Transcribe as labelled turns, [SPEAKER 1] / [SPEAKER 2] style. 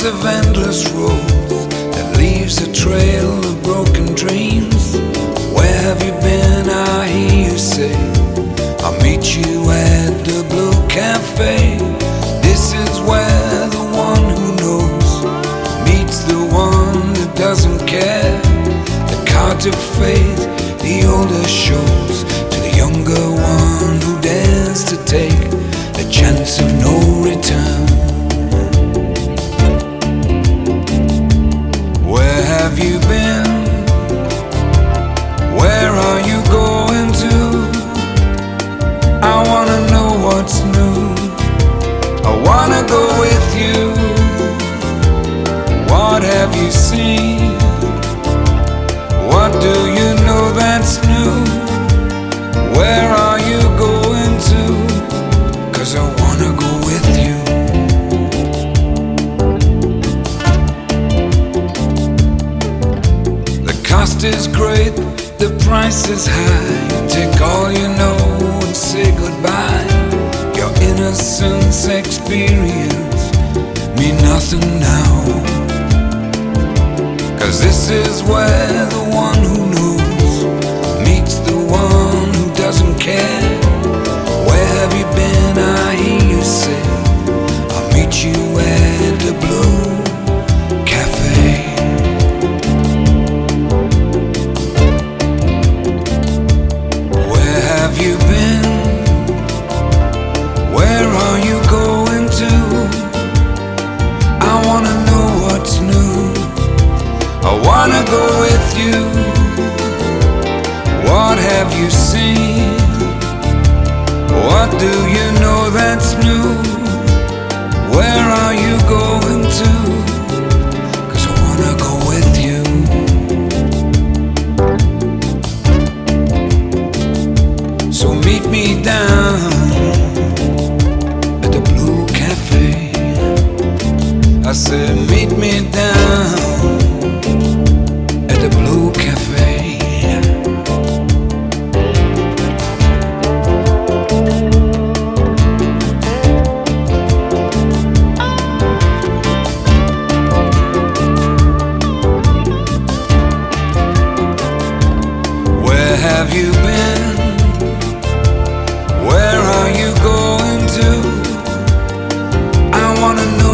[SPEAKER 1] miles of endless roads that leaves a trail of broken dreams. Where have you been? I hear you say, I'll meet you at the Blue Cafe. This is where the one who knows meets the one that doesn't care. The cards of fate, the older shows, to the younger one who dares to take the chance of no return. Where have you been? Where are you going to? I wanna know what's new. I wanna go with you. What have you seen? What do you know that's new? Where are you going to? 'Cause I wanna go with you. The cost is great, the price is high. Take all you know and say goodbye. Your innocence experience mean nothing now. 'Cause this is where the one who knows meets the one who doesn't care. Where have you been? I hear you say, I'll meet you at the Blue Cafe. Where have you been? Where are you going to? I wanna know what's new. I wanna go with you. What have you seen? What do you know that's new? Where are you going to? 'Cause I wanna go with you. So meet me down at the Blue Cafe. I said meet me down at the Blue Cafe. Where have you been? Where are you going to? I wanna know